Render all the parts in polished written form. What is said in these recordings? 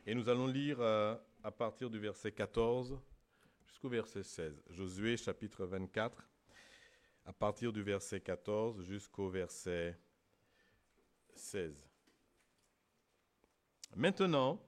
Et nous allons lire à partir du verset 14 jusqu'au verset 16. Josué chapitre 24, à partir du verset 14 jusqu'au verset 16. Maintenant,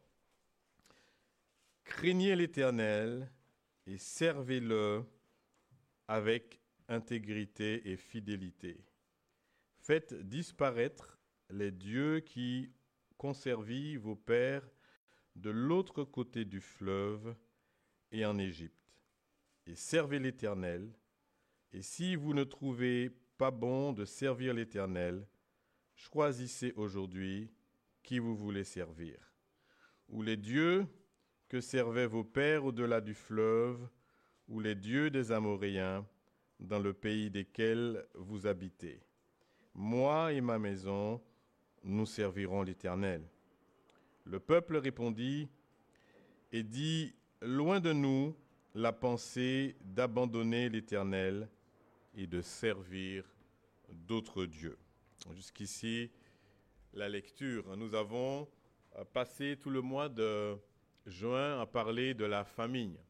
craignez l'Éternel et servez-le avec intégrité et fidélité. Faites disparaître les dieux qui conservaient vos pères de l'autre côté du fleuve et en Égypte. Et servez l'Éternel. Et si vous ne trouvez pas bon de servir l'Éternel, choisissez aujourd'hui qui vous voulez servir. Ou les dieux que servaient vos pères au-delà du fleuve, ou les dieux des Amoréens dans le pays desquels vous habitez. Moi et ma maison, nous servirons l'Éternel. Le peuple répondit et dit, loin de nous la pensée d'abandonner l'Éternel et de servir d'autres dieux. Jusqu'ici, la lecture. Nous avons passé tout le mois de juin à parler de la famille.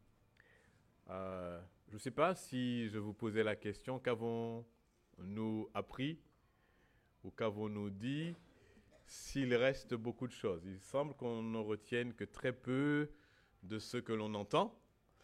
Je ne sais pas si je vous posais la question, qu'avons-nous appris ou qu'avons-nous dit s'il reste beaucoup de choses. Il semble qu'on ne retienne que très peu de ce que l'on entend.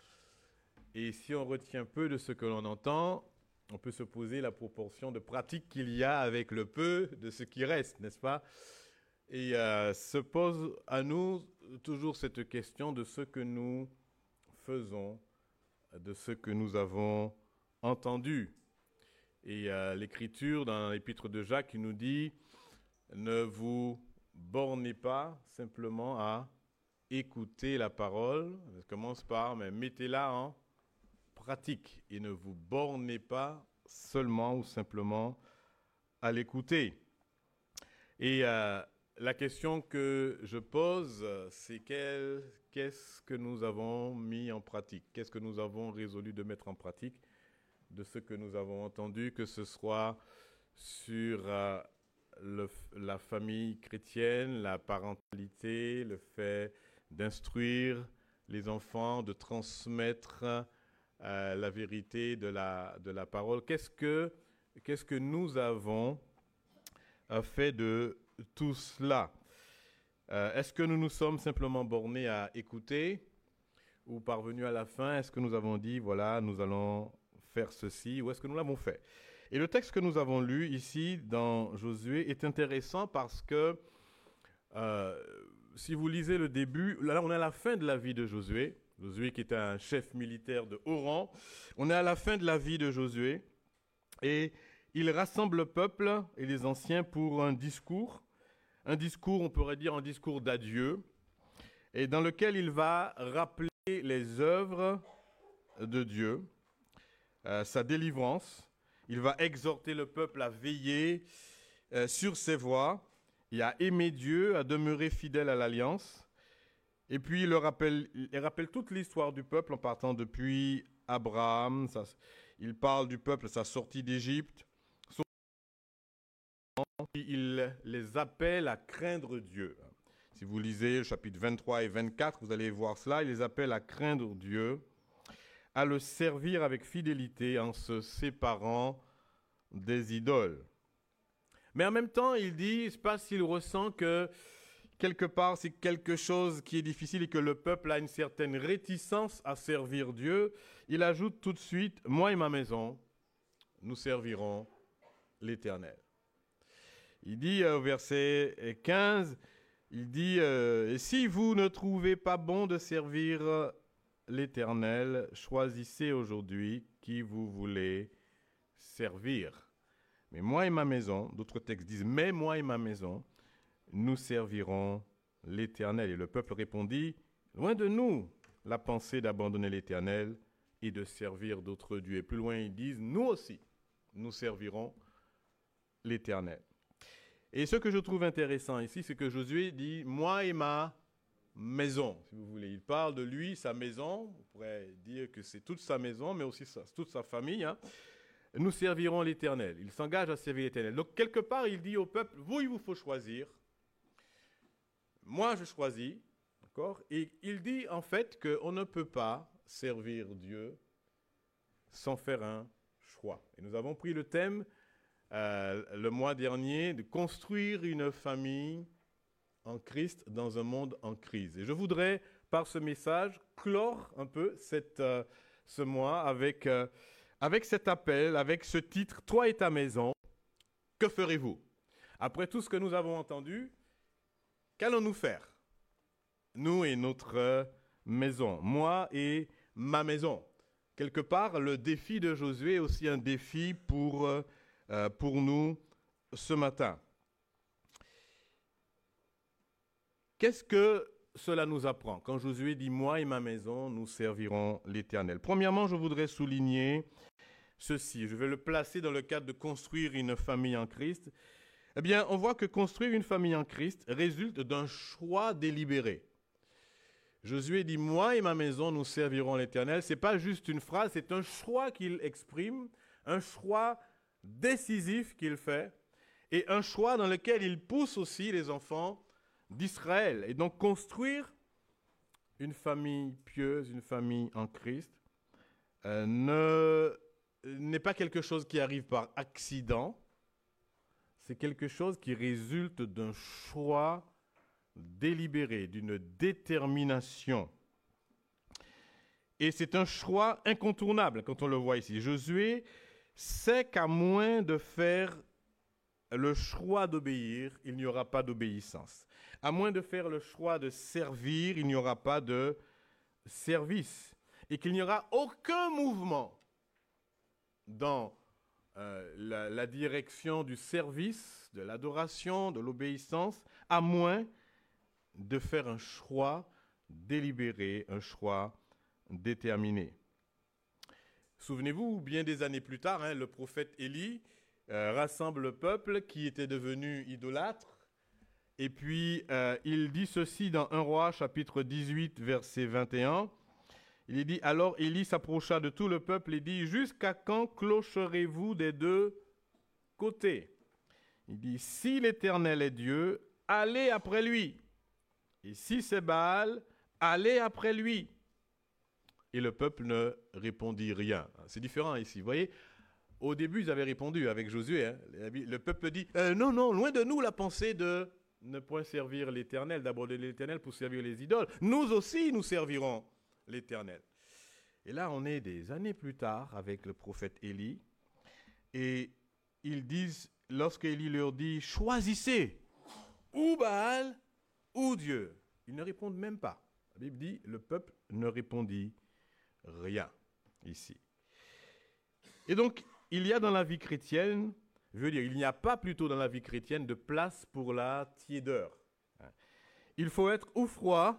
Et si on retient peu de ce que l'on entend, on peut se poser la proportion de pratique qu'il y a avec le peu de ce qui reste, n'est-ce pas? Et se pose à nous toujours cette question de ce que nous faisons, de ce que nous avons entendu. Et l'Écriture, dans l'Épître de Jacques, qui nous dit « Ne vous bornez pas simplement à écouter la parole ». Ça commence par « Mais mettez-la en pratique et ne vous bornez pas seulement ou simplement à l'écouter ». Et la question que je pose, c'est qu'est-ce que nous avons mis en pratique? Qu'est-ce que nous avons résolu de mettre en pratique de ce que nous avons entendu, que ce soit sur la famille chrétienne, la parentalité, le fait d'instruire les enfants, de transmettre la vérité de la parole. Qu'est-ce que nous avons fait de tout cela? Est-ce que nous nous sommes simplement bornés à écouter ou parvenus à la fin, est-ce que nous avons dit, voilà, nous allons faire ceci, ou est-ce que nous l'avons fait? Et le texte que nous avons lu ici dans Josué est intéressant parce que si vous lisez le début, là on est à la fin de la vie de Josué. Josué qui était un chef militaire de haut rang. On est à la fin de la vie de Josué et il rassemble le peuple et les anciens pour un discours, on pourrait dire un discours d'adieu, et dans lequel il va rappeler les œuvres de Dieu, sa délivrance. Il va exhorter le peuple à veiller sur ses voies et à aimer Dieu, à demeurer fidèle à l'alliance. Et puis il rappelle toute l'histoire du peuple en partant depuis Abraham. Il parle du peuple, sa sortie d'Égypte. Il les appelle à craindre Dieu. Si vous lisez le chapitre 23 et 24, vous allez voir cela. Il les appelle à craindre Dieu, à le servir avec fidélité en se séparant des idoles. Mais en même temps, il dit, je ne sais pas s'il ressent que quelque part c'est quelque chose qui est difficile et que le peuple a une certaine réticence à servir Dieu. Il ajoute tout de suite, moi et ma maison, nous servirons l'Éternel. Il dit au verset 15, il dit, « Si vous ne trouvez pas bon de servir l'Éternel, choisissez aujourd'hui qui vous voulez servir. Mais moi et ma maison, d'autres textes disent, « Mais moi et ma maison, nous servirons l'Éternel. » Et le peuple répondit, « Loin de nous la pensée d'abandonner l'Éternel et de servir d'autres dieux. » Et plus loin, ils disent, « Nous aussi, nous servirons l'Éternel. » Et ce que je trouve intéressant ici, c'est que Josué dit « moi et ma maison », si vous voulez. Il parle de lui, sa maison, on pourrait dire que c'est toute sa maison, mais aussi toute sa famille. Hein. Nous servirons l'Éternel. Il s'engage à servir l'Éternel. Donc, quelque part, il dit au peuple, vous, il vous faut choisir. Moi, je choisis. D'accord? Et il dit en fait qu'on ne peut pas servir Dieu sans faire un choix. Et nous avons pris le thème le mois dernier de construire une famille en Christ dans un monde en crise. Et je voudrais, par ce message, clore un peu ce mois avec cet appel, avec ce titre « Toi et ta maison, que ferez-vous » Après tout ce que nous avons entendu, qu'allons-nous faire? Nous et notre maison, moi et ma maison. Quelque part, le défi de Josué est aussi un défi pour nous ce matin. Qu'est-ce que cela nous apprend quand Josué dit « Moi et ma maison, nous servirons l'Éternel ». Premièrement, je voudrais souligner ceci. Je vais le placer dans le cadre de construire une famille en Christ. Eh bien, on voit que construire une famille en Christ résulte d'un choix délibéré. Josué dit « Moi et ma maison, nous servirons l'Éternel ». Ce n'est pas juste une phrase, c'est un choix qu'il exprime, un choix décisif qu'il fait, et un choix dans lequel il pousse aussi les enfants d'Israël. Et donc construire une famille pieuse, une famille en Christ, n'est pas quelque chose qui arrive par accident, c'est quelque chose qui résulte d'un choix délibéré, d'une détermination. Et c'est un choix incontournable quand on le voit ici. Josué sait qu'à moins de faire le choix d'obéir, il n'y aura pas d'obéissance. À moins de faire le choix de servir, il n'y aura pas de service. Et qu'il n'y aura aucun mouvement dans la direction du service, de l'adoration, de l'obéissance, à moins de faire un choix délibéré, un choix déterminé. Souvenez-vous, bien des années plus tard, le prophète Élie rassemble le peuple qui était devenu idolâtre. Et puis, il dit ceci dans 1 Roi, chapitre 18, verset 21. Il dit « Alors Élie s'approcha de tout le peuple et dit « Jusqu'à quand clocherez-vous des deux côtés ?» Il dit « Si l'Éternel est Dieu, allez après lui. Et si c'est Baal, allez après lui. » Et le peuple ne répondit rien. C'est différent ici. Vous voyez, au début, ils avaient répondu avec Josué. Le peuple dit « Non, loin de nous la pensée de ne point servir l'Éternel, d'abandonner l'Éternel pour servir les idoles. Nous aussi, nous servirons l'Éternel. » Et là, on est des années plus tard avec le prophète Élie. Et ils disent, lorsque Élie leur dit « Choisissez ou Baal ou Dieu », ils ne répondent même pas. La Bible dit « Le peuple ne répondit rien ici. » Et donc, il y a dans la vie chrétienne, je veux dire, il n'y a pas plutôt dans la vie chrétienne de place pour la tiédeur. Il faut être ou froid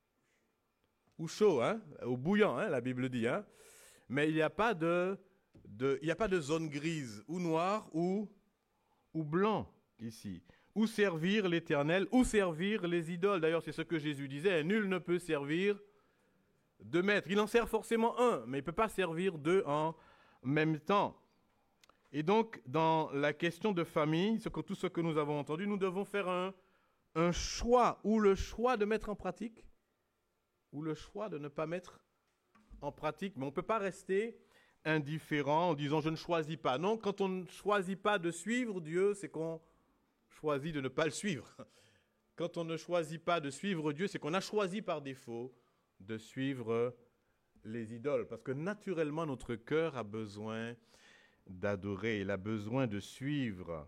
ou chaud, ou bouillant, la Bible dit. Mais il n'y a pas de zone grise, ou noire ou blanc ici. Ou servir l'Éternel, ou servir les idoles. D'ailleurs, c'est ce que Jésus disait, nul ne peut servir deux maîtres. Il en sert forcément un, mais il ne peut pas servir deux en même temps. Et donc, dans la question de famille, tout ce que nous avons entendu, nous devons faire un choix, ou le choix de mettre en pratique, ou le choix de ne pas mettre en pratique. Mais on ne peut pas rester indifférent en disant « je ne choisis pas ». Non, quand on ne choisit pas de suivre Dieu, c'est qu'on choisit de ne pas le suivre. Quand on ne choisit pas de suivre Dieu, c'est qu'on a choisi par défaut de suivre les idoles. Parce que naturellement, notre cœur a besoin d'adorer, il a besoin de suivre.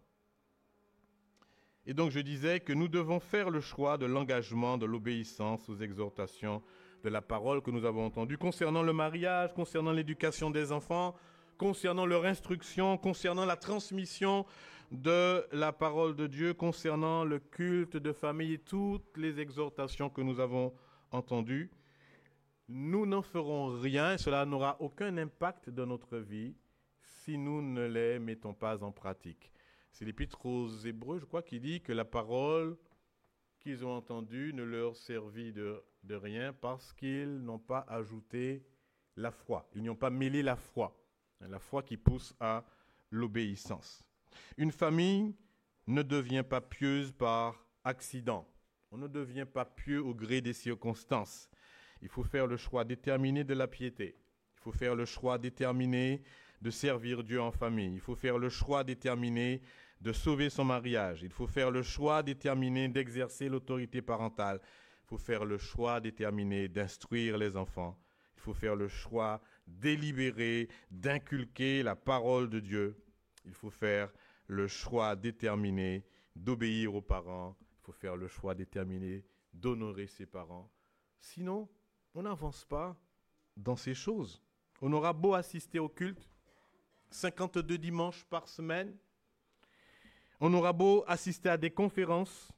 Et donc je disais que nous devons faire le choix de l'engagement, de l'obéissance aux exhortations de la parole que nous avons entendues concernant le mariage, concernant l'éducation des enfants, concernant leur instruction, concernant la transmission de la parole de Dieu, concernant le culte de famille et toutes les exhortations que nous avons entendues. Nous n'en ferons rien et cela n'aura aucun impact dans notre vie si nous ne les mettons pas en pratique. C'est l'Épître aux Hébreux, je crois, qui dit que la parole qu'ils ont entendue ne leur servit de rien parce qu'ils n'ont pas ajouté la foi. Ils n'y ont pas mêlé la foi qui pousse à l'obéissance. Une famille ne devient pas pieuse par accident. On ne devient pas pieux au gré des circonstances. Il faut faire le choix déterminé de la piété. Il faut faire le choix déterminé de servir Dieu en famille. Il faut faire le choix déterminé de sauver son mariage. Il faut faire le choix déterminé d'exercer l'autorité parentale. Il faut faire le choix déterminé d'instruire les enfants. Il faut faire le choix délibéré d'inculquer la parole de Dieu. Il faut faire le choix déterminé d'obéir aux parents. Il faut faire le choix déterminé d'honorer ses parents. Sinon, on n'avance pas dans ces choses. On aura beau assister au culte, 52 dimanches par semaine. On aura beau assister à des conférences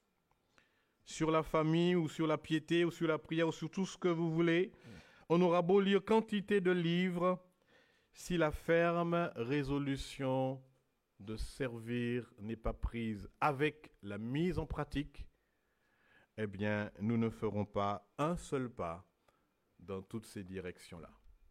sur la famille ou sur la piété ou sur la prière ou sur tout ce que vous voulez. On aura beau lire quantité de livres. Si la ferme résolution de servir n'est pas prise avec la mise en pratique, eh bien, nous ne ferons pas un seul pas dans toutes ces directions-là.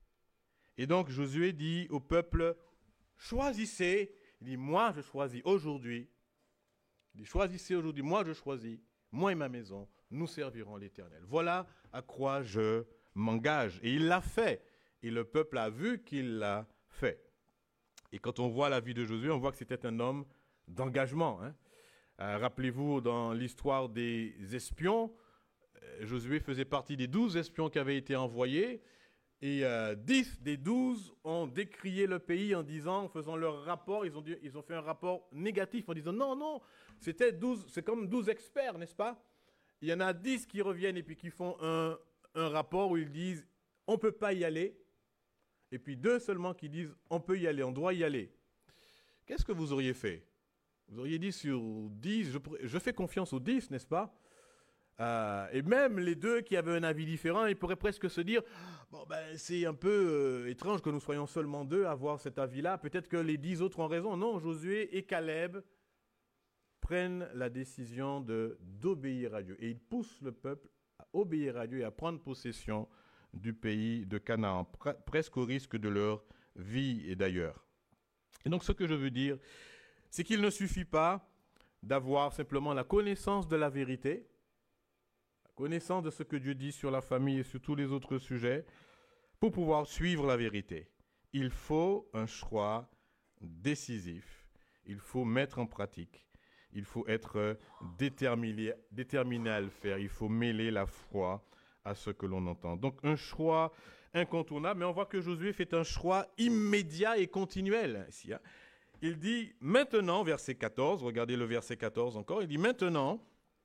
Et donc, Josué dit au peuple, choisissez. Il dit, moi, je choisis aujourd'hui. Il dit, choisissez aujourd'hui, moi, je choisis. Moi et ma maison, nous servirons l'Éternel. Voilà à quoi je m'engage. Et il l'a fait. Et le peuple a vu qu'il l'a fait. Et quand on voit la vie de Josué, on voit que c'était un homme d'engagement. Rappelez-vous, dans l'histoire des espions, Josué faisait partie des 12 espions qui avaient été envoyés. Et 10 des 12 ont décrié le pays en disant, en faisant leur rapport, ils ont fait un rapport négatif en disant non, c'est comme 12 experts, n'est-ce pas? Il y en a 10 qui reviennent et puis qui font un rapport où ils disent on ne peut pas y aller. Et puis 2 seulement qui disent on peut y aller, on doit y aller. Qu'est-ce que vous auriez fait? Vous auriez dit sur 10, je fais confiance aux 10, n'est-ce pas? Et même les 2 qui avaient un avis différent, ils pourraient presque se dire c'est un peu étrange que nous soyons seulement 2 à avoir cet avis-là. Peut-être que les 10 autres ont raison. Non, Josué et Caleb prennent la décision d'obéir à Dieu. Et ils poussent le peuple à obéir à Dieu et à prendre possession du pays de Canaan, presque au risque de leur vie et d'ailleurs. Et donc ce que je veux dire, c'est qu'il ne suffit pas d'avoir simplement la connaissance de la vérité, connaissance de ce que Dieu dit sur la famille et sur tous les autres sujets, pour pouvoir suivre la vérité. Il faut un choix décisif, il faut mettre en pratique, il faut être déterminé à le faire, il faut mêler la foi à ce que l'on entend. Donc un choix incontournable, mais on voit que Josué fait un choix immédiat et continuel ici. Il dit maintenant, verset 14, regardez le verset 14 encore, il dit maintenant,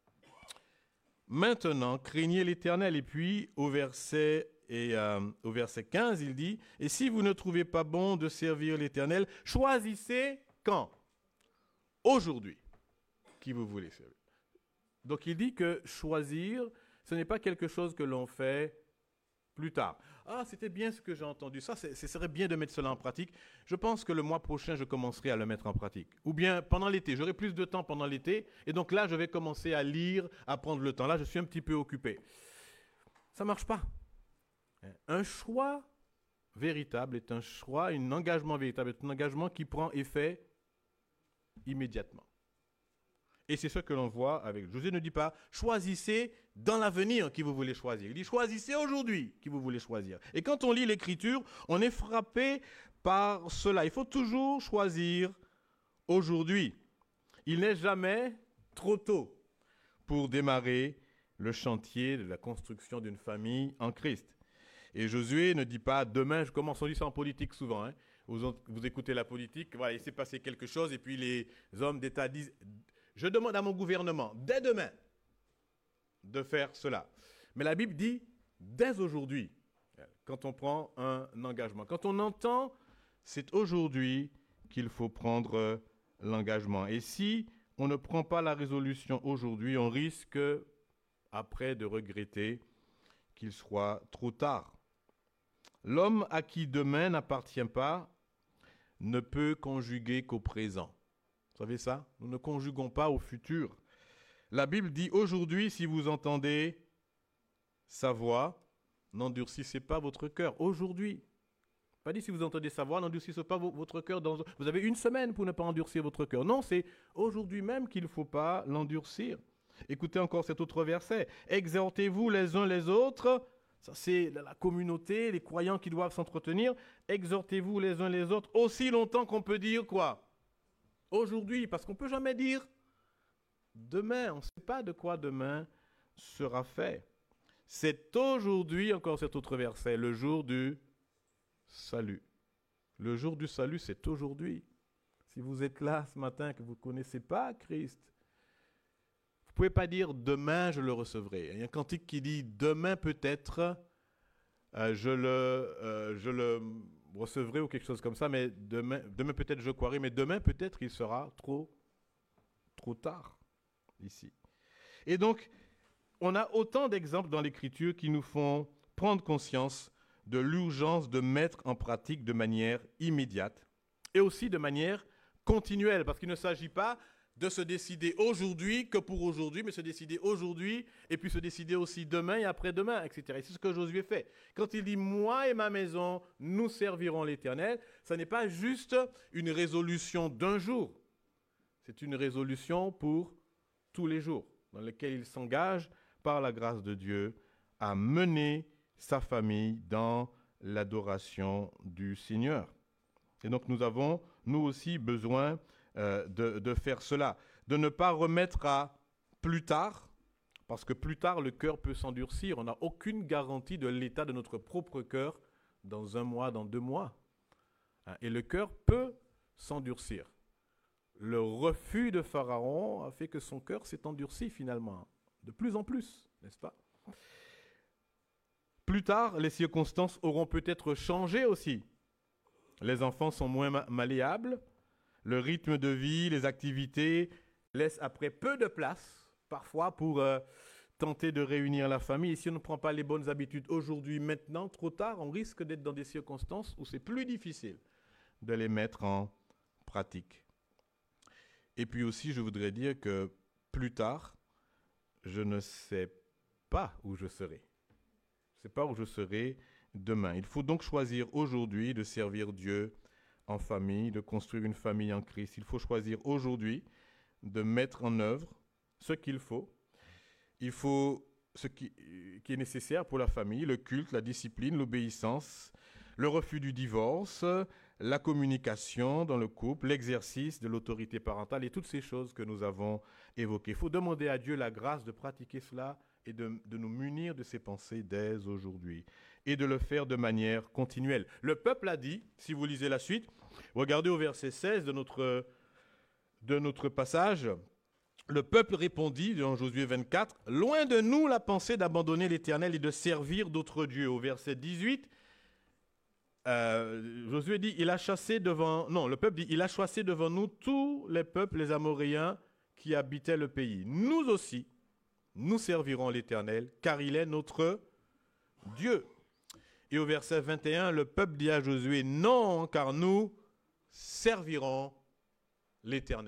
craignez l'Éternel. Et puis, au verset 15, il dit, et si vous ne trouvez pas bon de servir l'Éternel, choisissez quand? Aujourd'hui, qui vous voulez servir. Donc, il dit que choisir, ce n'est pas quelque chose que l'on fait plus tard. Ah, c'était bien ce que j'ai entendu. Ça, ce serait bien de mettre cela en pratique. Je pense que le mois prochain, je commencerai à le mettre en pratique. Ou bien pendant l'été. J'aurai plus de temps pendant l'été. Et donc là, je vais commencer à lire, à prendre le temps. Là, je suis un petit peu occupé. Ça ne marche pas. Un choix véritable est un choix, un engagement véritable est un engagement qui prend effet immédiatement. Et c'est ce que l'on voit avec Josué. Ne dit pas choisissez dans l'avenir qui vous voulez choisir. Il dit choisissez aujourd'hui qui vous voulez choisir. Et quand on lit l'Écriture, on est frappé par cela. Il faut toujours choisir aujourd'hui. Il n'est jamais trop tôt pour démarrer le chantier de la construction d'une famille en Christ. Et Josué ne dit pas demain je commence. On dit ça en politique souvent. Vous écoutez la politique, voilà, il s'est passé quelque chose et puis les hommes d'État disent je demande à mon gouvernement, dès demain, de faire cela. Mais la Bible dit, dès aujourd'hui, quand on prend un engagement. Quand on entend, c'est aujourd'hui qu'il faut prendre l'engagement. Et si on ne prend pas la résolution aujourd'hui, on risque, après, de regretter qu'il soit trop tard. L'homme à qui demain n'appartient pas ne peut conjuguer qu'au présent. Vous savez ça? Nous ne conjuguons pas au futur. La Bible dit aujourd'hui, si vous entendez sa voix, n'endurcissez pas votre cœur. Aujourd'hui. Pas dit si vous entendez sa voix, n'endurcissez pas votre cœur. Vous avez une semaine pour ne pas endurcir votre cœur. Non, c'est aujourd'hui même qu'il ne faut pas l'endurcir. Écoutez encore cet autre verset. Exhortez-vous les uns les autres. Ça, c'est la communauté, les croyants qui doivent s'entretenir. Exhortez-vous les uns les autres aussi longtemps qu'on peut dire quoi? Aujourd'hui, parce qu'on ne peut jamais dire demain. On ne sait pas de quoi demain sera fait. C'est aujourd'hui, encore cet autre verset, le jour du salut. Le jour du salut, c'est aujourd'hui. Si vous êtes là ce matin, que vous ne connaissez pas Christ, vous ne pouvez pas dire demain je le recevrai. Il y a un cantique qui dit demain peut-être je le recevrai ou quelque chose comme ça, mais demain peut-être je croirai, mais demain peut-être il sera trop tard ici. Et donc, on a autant d'exemples dans l'Écriture qui nous font prendre conscience de l'urgence de mettre en pratique de manière immédiate et aussi de manière continuelle, parce qu'il ne s'agit pas de se décider aujourd'hui que pour aujourd'hui, mais se décider aujourd'hui et puis se décider aussi demain et après-demain, etc. Et c'est ce que Josué fait. Quand il dit « Moi et ma maison, nous servirons l'Éternel », ça n'est pas juste une résolution d'un jour, c'est une résolution pour tous les jours, dans laquelle il s'engage par la grâce de Dieu à mener sa famille dans l'adoration du Seigneur. Et donc nous avons, nous aussi, besoin de faire cela, de ne pas remettre à plus tard, parce que plus tard le cœur peut s'endurcir. On n'a aucune garantie de l'état de notre propre cœur dans 1 mois, dans 2 mois. Et le cœur peut s'endurcir. Le refus de Pharaon a fait que son cœur s'est endurci finalement, de plus en plus, n'est-ce pas? Plus tard, les circonstances auront peut-être changé aussi. Les enfants sont moins malléables, le rythme de vie, les activités laissent après peu de place, parfois pour tenter de réunir la famille. Et si on ne prend pas les bonnes habitudes aujourd'hui, maintenant, trop tard, on risque d'être dans des circonstances où c'est plus difficile de les mettre en pratique. Et puis aussi, je voudrais dire que plus tard, je ne sais pas où je serai. Je ne sais pas où je serai demain. Il faut donc choisir aujourd'hui de servir Dieu en famille, de construire une famille en Christ. Il faut choisir aujourd'hui de mettre en œuvre ce qu'il faut. Il faut ce qui est nécessaire pour la famille, le culte, la discipline, l'obéissance, le refus du divorce, la communication dans le couple, l'exercice de l'autorité parentale et toutes ces choses que nous avons évoquées. Il faut demander à Dieu la grâce de pratiquer cela et de nous munir de ces pensées dès aujourd'hui et de le faire de manière continuelle. Le peuple a dit, si vous lisez la suite, regardez au verset 16 de notre passage, le peuple répondit, dans Josué 24, « Loin de nous la pensée d'abandonner l'Éternel et de servir d'autres dieux. » Au verset 18, Josué dit, le peuple dit, « Il a chassé devant nous tous les peuples, les Amoréens qui habitaient le pays. Nous aussi, nous servirons l'Éternel, car il est notre Dieu. » Et au verset 21, le peuple dit à Josué, « Non, car nous servirons l'Éternel. »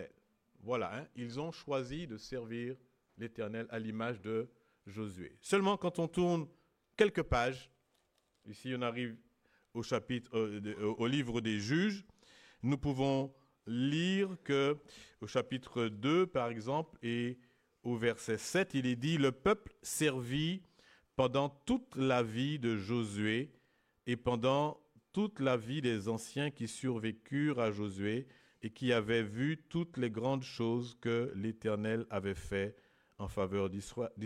Voilà, ils ont choisi de servir l'Éternel à l'image de Josué. Seulement quand on tourne quelques pages, ici on arrive au livre des Juges, nous pouvons lire que au chapitre 2, par exemple, et au verset 7, il est dit « Le peuple servit pendant toute la vie de Josué et pendant toute la vie des anciens qui survécurent à Josué et qui avaient vu toutes les grandes choses que l'Éternel avait fait en faveur d'Israël. »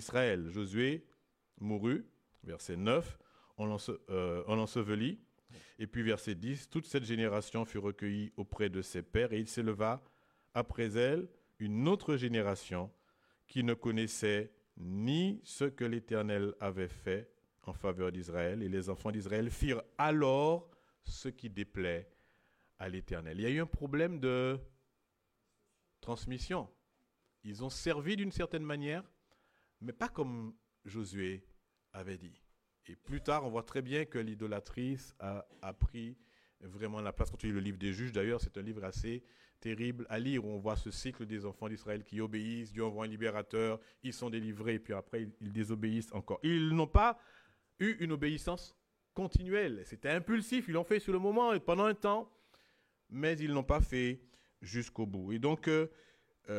Josué mourut, verset 9, on l'ensevelit. Et puis verset 10, « Toute cette génération fut recueillie auprès de ses pères et il s'éleva après elle une autre génération qui ne connaissait ni ce que l'Éternel avait fait en faveur d'Israël. Et les enfants d'Israël firent alors ce qui déplaît à l'Éternel. » Il y a eu un problème de transmission. Ils ont servi d'une certaine manière, mais pas comme Josué avait dit. Et plus tard, on voit très bien que l'idolâtrie a pris vraiment la place. Quand tu lis le livre des Juges, d'ailleurs, c'est un livre assez terrible à lire, où on voit ce cycle des enfants d'Israël qui obéissent, Dieu envoie un libérateur, ils sont délivrés, et puis après, ils désobéissent encore. Ils n'ont pas eu une obéissance continuelle. C'était impulsif, ils l'ont fait sur le moment et pendant un temps, mais ils ne l'ont pas fait jusqu'au bout. Et donc,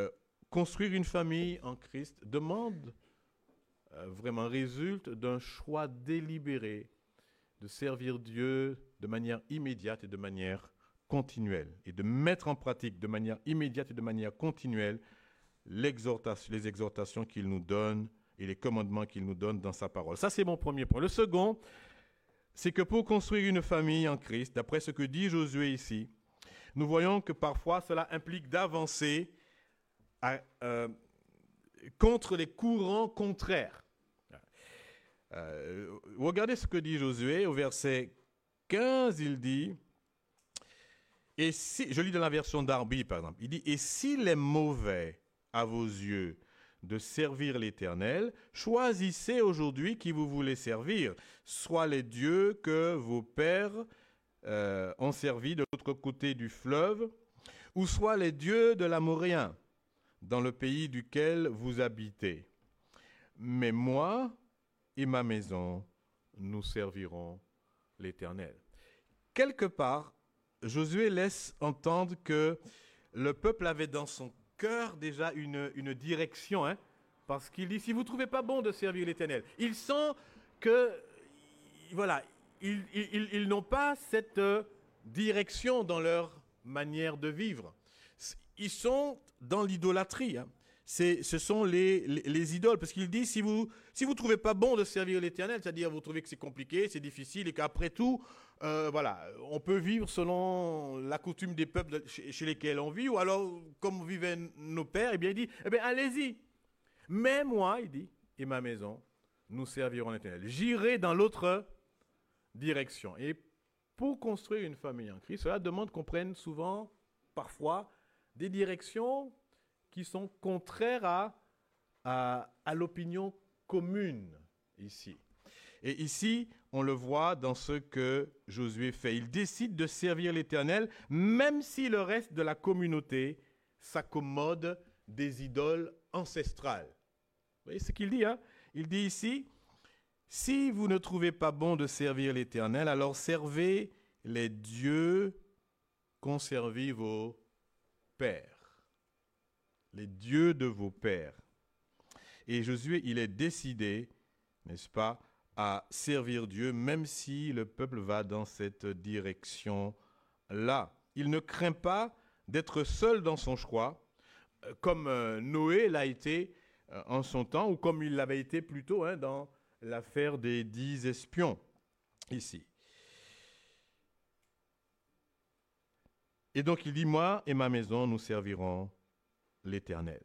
construire une famille en Christ demande, vraiment résulte d'un choix délibéré de servir Dieu de manière immédiate et de manière continuelle, et de mettre en pratique de manière immédiate et de manière continuelle les exhortations qu'il nous donne et les commandements qu'il nous donne dans sa parole. Ça, c'est mon premier point. Le second, c'est que pour construire une famille en Christ, d'après ce que dit Josué ici, nous voyons que parfois cela implique d'avancer contre les courants contraires. Regardez ce que dit Josué au verset 15, il dit, et si, je lis dans la version Darby par exemple, il dit, et s'il est mauvais à vos yeux de servir l'Éternel, choisissez aujourd'hui qui vous voulez servir, soit les dieux que vos pères ont servi de l'autre côté du fleuve, ou soit les dieux de l'Amoréen, dans le pays duquel vous habitez. Mais moi et ma maison, nous servirons l'Éternel. Quelque part, Josué laisse entendre que le peuple avait dans son cœur déjà une direction, parce qu'il dit, si vous ne trouvez pas bon de servir l'Éternel, il sent que, voilà, ils n'ont pas cette direction dans leur manière de vivre. Ils sont dans l'idolâtrie. Ce sont les idoles. Parce qu'il dit, si vous ne trouvez pas bon de servir l'Éternel, c'est-à-dire vous trouvez que c'est compliqué, c'est difficile, et qu'après tout, voilà, on peut vivre selon la coutume des peuples chez lesquels on vit, ou alors comme vivaient nos pères, eh bien il dit, eh bien allez-y. Mais moi, il dit, et ma maison, nous servirons l'Éternel. J'irai dans l'autre direction. Et pour construire une famille en Christ, cela demande qu'on prenne souvent, parfois, des directions qui sont contraires à l'opinion commune ici. Et ici, on le voit dans ce que Josué fait. Il décide de servir l'Éternel, même si le reste de la communauté s'accommode des idoles ancestrales. Vous voyez ce qu'il dit, Il dit ici, si vous ne trouvez pas bon de servir l'Éternel, alors servez les dieux qu'ont servi vos pères. Les dieux de vos pères. Et Josué, il est décidé, n'est-ce pas, à servir Dieu, même si le peuple va dans cette direction-là. Il ne craint pas d'être seul dans son choix, comme Noé l'a été en son temps, ou comme il l'avait été plutôt dans l'affaire des 10 espions, ici. Et donc il dit, moi et ma maison, nous servirons l'Éternel.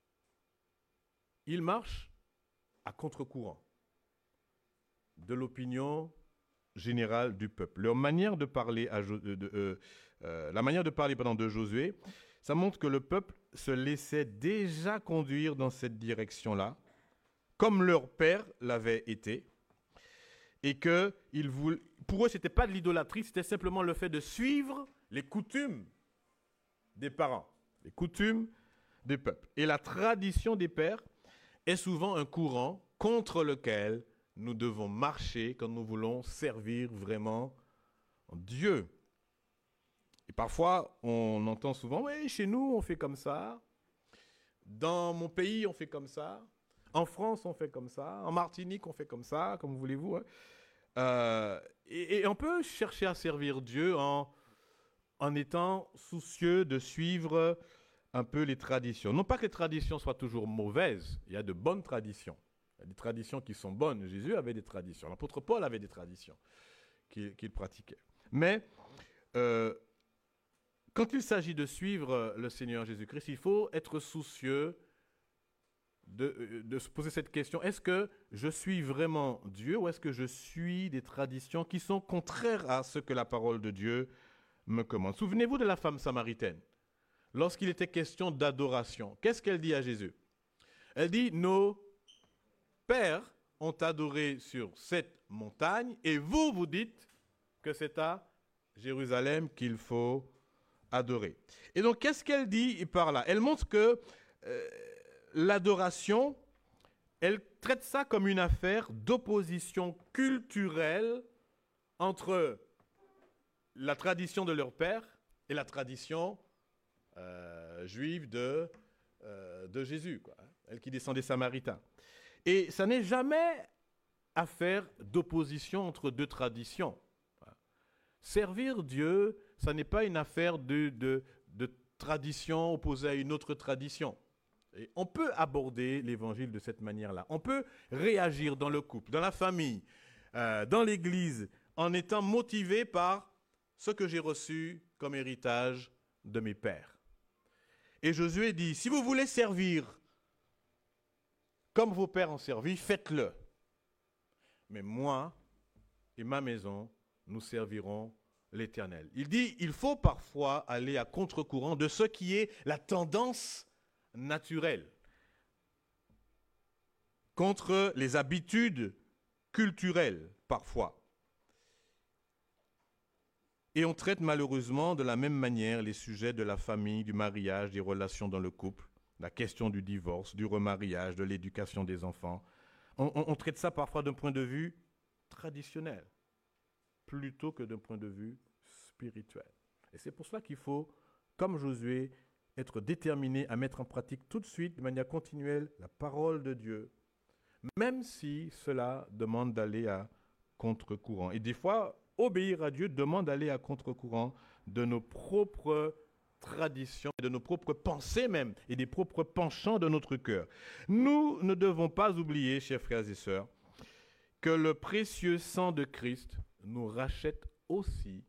Il marche à contre-courant de l'opinion générale du peuple. Leur manière de parler, la manière de parler de Josué, ça montre que le peuple se laissait déjà conduire dans cette direction-là, comme leur père l'avait été, et que pour eux, ce n'était pas de l'idolâtrie, c'était simplement le fait de suivre les coutumes des parents, les coutumes des peuples. Et la tradition des pères est souvent un courant contre lequel nous devons marcher quand nous voulons servir vraiment Dieu. Et parfois, on entend souvent, oui, chez nous, on fait comme ça. Dans mon pays, on fait comme ça. En France, on fait comme ça. En Martinique, on fait comme ça, comme voulez-vous. Et on peut chercher à servir Dieu en étant soucieux de suivre un peu les traditions. Non pas que les traditions soient toujours mauvaises, il y a de bonnes traditions. Il y a des traditions qui sont bonnes. Jésus avait des traditions. L'apôtre Paul avait des traditions qu'il pratiquait. Mais quand il s'agit de suivre le Seigneur Jésus-Christ, il faut être soucieux de se poser cette question. Est-ce que je suis vraiment Dieu ou est-ce que je suis des traditions qui sont contraires à ce que la parole de Dieu me commande? Souvenez-vous de la femme samaritaine. Lorsqu'il était question d'adoration, qu'est-ce qu'elle dit à Jésus? Elle dit, nos pères ont adoré sur cette montagne et vous, vous dites que c'est à Jérusalem qu'il faut adorer. Et donc, qu'est-ce qu'elle dit par là? Elle montre que l'adoration, elle traite ça comme une affaire d'opposition culturelle entre la tradition de leur père et la tradition juive de de Jésus, quoi, hein, elle qui descend des Samaritains. Et ça n'est jamais affaire d'opposition entre deux traditions. Servir Dieu, ça n'est pas une affaire de tradition opposée à une autre tradition. Et on peut aborder l'évangile de cette manière-là. On peut réagir dans le couple, dans la famille, dans l'église, en étant motivé par ce que j'ai reçu comme héritage de mes pères. Et Josué dit, si vous voulez servir comme vos pères ont servi, faites-le. Mais moi et ma maison, nous servirons l'Éternel. Il dit, il faut parfois aller à contre-courant de ce qui est la tendance naturelle, contre les habitudes culturelles, parfois. Et on traite malheureusement de la même manière les sujets de la famille, du mariage, des relations dans le couple, la question du divorce, du remariage, de l'éducation des enfants. On traite ça parfois d'un point de vue traditionnel, plutôt que d'un point de vue spirituel. Et c'est pour cela qu'il faut, comme Josué, être déterminé à mettre en pratique tout de suite, de manière continuelle, la parole de Dieu, même si cela demande d'aller à contre-courant. Et des fois, obéir à Dieu demande d'aller à contre-courant de nos propres traditions, de nos propres pensées même, et des propres penchants de notre cœur. Nous ne devons pas oublier, chers frères et sœurs, que le précieux sang de Christ nous rachète aussi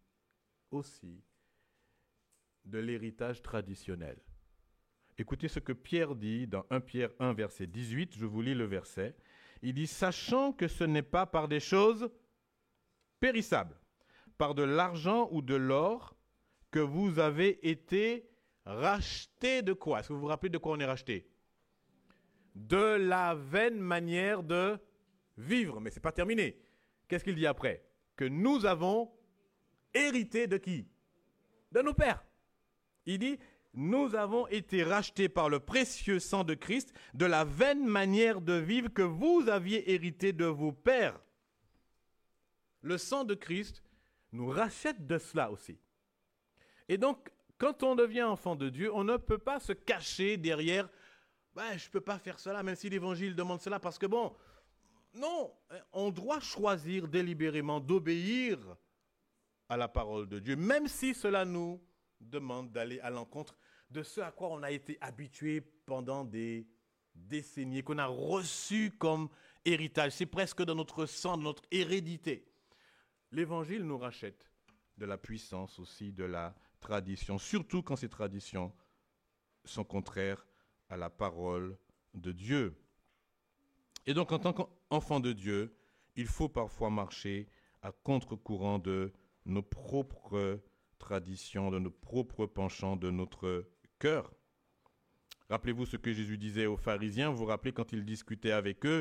de l'héritage traditionnel. Écoutez ce que Pierre dit dans 1 Pierre 1, verset 18, je vous lis le verset. Il dit « Sachant que ce n'est pas par des choses périssables, par de l'argent ou de l'or, que vous avez été rachetés de quoi ?» Est-ce que vous vous rappelez de quoi on est racheté? De la vaine manière de vivre. Mais ce n'est pas terminé. Qu'est-ce qu'il dit après? Que nous avons hérité de qui? De nos pères. Il dit, nous avons été rachetés par le précieux sang de Christ, de la vaine manière de vivre que vous aviez hérité de vos pères. Le sang de Christ nous rachète de cela aussi. Et donc, quand on devient enfant de Dieu, on ne peut pas se cacher derrière « je ne peux pas faire cela, même si l'Évangile demande cela, parce que bon, non, on doit choisir délibérément d'obéir à la parole de Dieu, même si cela nous demande d'aller à l'encontre de ce à quoi on a été habitué pendant des décennies, qu'on a reçu comme héritage. C'est presque dans notre sang, dans notre hérédité. L'Évangile nous rachète de la puissance aussi de la tradition, surtout quand ces traditions sont contraires à la parole de Dieu. Et donc, en tant qu'enfant de Dieu, il faut parfois marcher à contre-courant de nos propres traditions, de nos propres penchants, de notre cœur. Rappelez-vous ce que Jésus disait aux pharisiens, vous vous rappelez quand il discutait avec eux,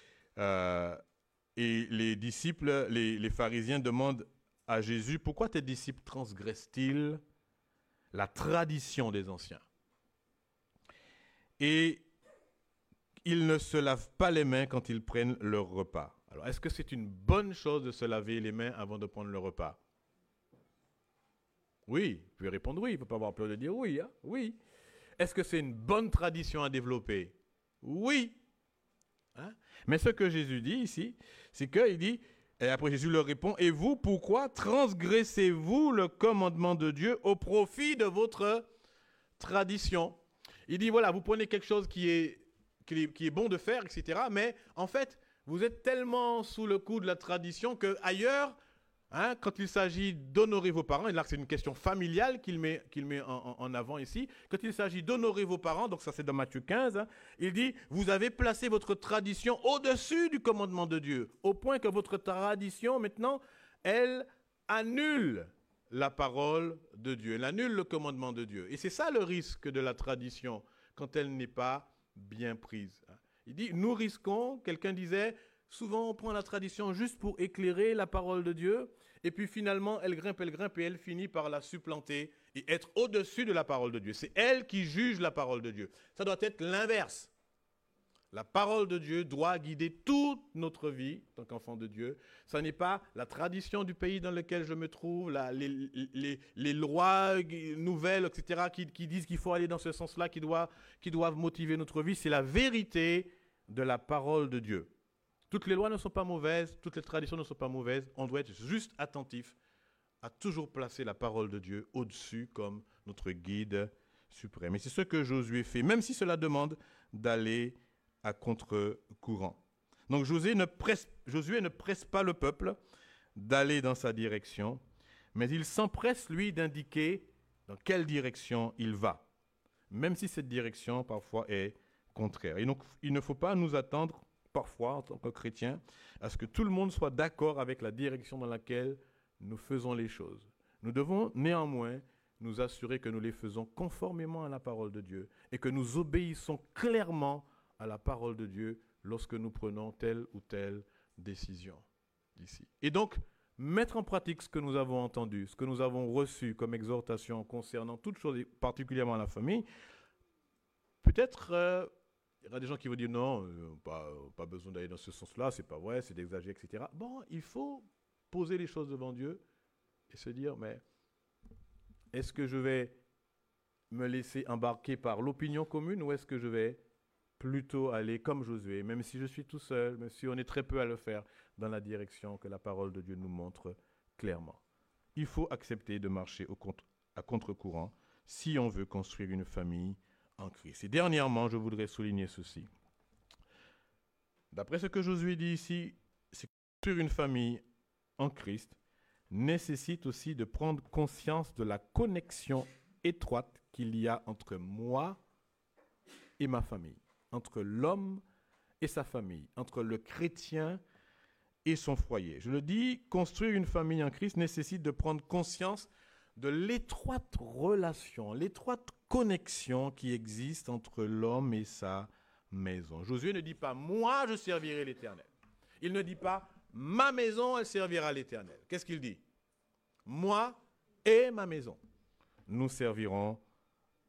et les disciples, les pharisiens demandent à Jésus, pourquoi tes disciples transgressent-ils la tradition des anciens? Et ils ne se lavent pas les mains quand ils prennent leur repas. Alors, est-ce que c'est une bonne chose de se laver les mains avant de prendre le repas? Oui, vous pouvez répondre oui, il ne faut pas avoir peur de dire oui. Hein? Oui. Est-ce que c'est une bonne tradition à développer? Oui. Hein? Mais ce que Jésus dit ici, c'est qu'il dit, et après Jésus leur répond, « Et vous, pourquoi transgressez-vous le commandement de Dieu au profit de votre tradition ?» Il dit, voilà, vous prenez quelque chose qui est bon de faire, etc. Mais en fait, vous êtes tellement sous le coup de la tradition qu'ailleurs, hein, quand il s'agit d'honorer vos parents, et là c'est une question familiale qu'il met en avant ici, quand il s'agit d'honorer vos parents, donc ça c'est dans Matthieu 15, hein, il dit, vous avez placé votre tradition au-dessus du commandement de Dieu, au point que votre tradition maintenant, elle annule la parole de Dieu, elle annule le commandement de Dieu. Et c'est ça le risque de la tradition quand elle n'est pas bien prise. Il dit, nous risquons, quelqu'un disait, souvent on prend la tradition juste pour éclairer la parole de Dieu, et puis finalement elle grimpe, et elle finit par la supplanter et être au-dessus de la parole de Dieu. C'est elle qui juge la parole de Dieu. Ça doit être l'inverse. La parole de Dieu doit guider toute notre vie, en tant qu'enfant de Dieu. Ce n'est pas la tradition du pays dans lequel je me trouve, les lois nouvelles, etc., qui disent qu'il faut aller dans ce sens-là, qui doivent motiver notre vie. C'est la vérité de la parole de Dieu. Toutes les lois ne sont pas mauvaises, toutes les traditions ne sont pas mauvaises. On doit être juste attentif à toujours placer la parole de Dieu au-dessus comme notre guide suprême. Et c'est ce que Josué fait, même si cela demande d'aller à contre-courant. Donc Josué ne presse pas le peuple d'aller dans sa direction, mais il s'empresse, lui, d'indiquer dans quelle direction il va, même si cette direction, parfois, est contraire. Et donc, il ne faut pas nous attendre, parfois, en tant que chrétiens, à ce que tout le monde soit d'accord avec la direction dans laquelle nous faisons les choses. Nous devons néanmoins nous assurer que nous les faisons conformément à la parole de Dieu et que nous obéissons clairement à la parole de Dieu lorsque nous prenons telle ou telle décision ici. Et donc, mettre en pratique ce que nous avons entendu, ce que nous avons reçu comme exhortation concernant toutes choses, particulièrement la famille, peut-être il y aura des gens qui vont dire non, pas besoin d'aller dans ce sens-là, c'est pas vrai, c'est d'exagérer, etc. Bon, il faut poser les choses devant Dieu et se dire, mais est-ce que je vais me laisser embarquer par l'opinion commune ou est-ce que je vais plutôt aller comme Josué, même si je suis tout seul, même si on est très peu à le faire, dans la direction que la parole de Dieu nous montre clairement. Il faut accepter de marcher à contre-courant si on veut construire une famille en Christ. Et dernièrement, je voudrais souligner ceci. D'après ce que Josué dit ici, c'est que construire une famille en Christ nécessite aussi de prendre conscience de la connexion étroite qu'il y a entre moi et ma famille, entre l'homme et sa famille, entre le chrétien et son foyer. Je le dis, construire une famille en Christ nécessite de prendre conscience de l'étroite relation, l'étroite connexion qui existe entre l'homme et sa maison. Josué ne dit pas « moi, je servirai l'Éternel ». Il ne dit pas « ma maison, elle servira l'Éternel ». Qu'est-ce qu'il dit ? « Moi et ma maison, nous servirons l'Éternel ».